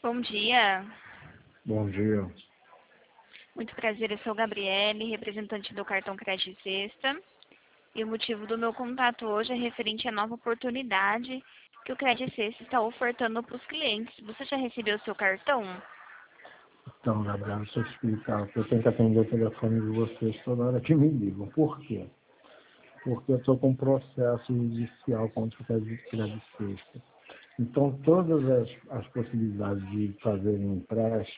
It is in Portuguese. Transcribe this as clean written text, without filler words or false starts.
Bom dia. Bom dia. Muito prazer, eu sou Gabriele, representante do cartão Crédito Sexta. E o motivo do meu contato hoje é referente à nova oportunidade que o Crédito Sexta está ofertando para os clientes. Você já recebeu o seu cartão? Então, Gabriel, deixa eu te explicar. Eu tenho que atender o telefone de vocês toda hora que me ligam. Por quê? Porque eu estou com um processo judicial contra o Crédito Sexta. Então, todas as possibilidades de fazer um empréstimo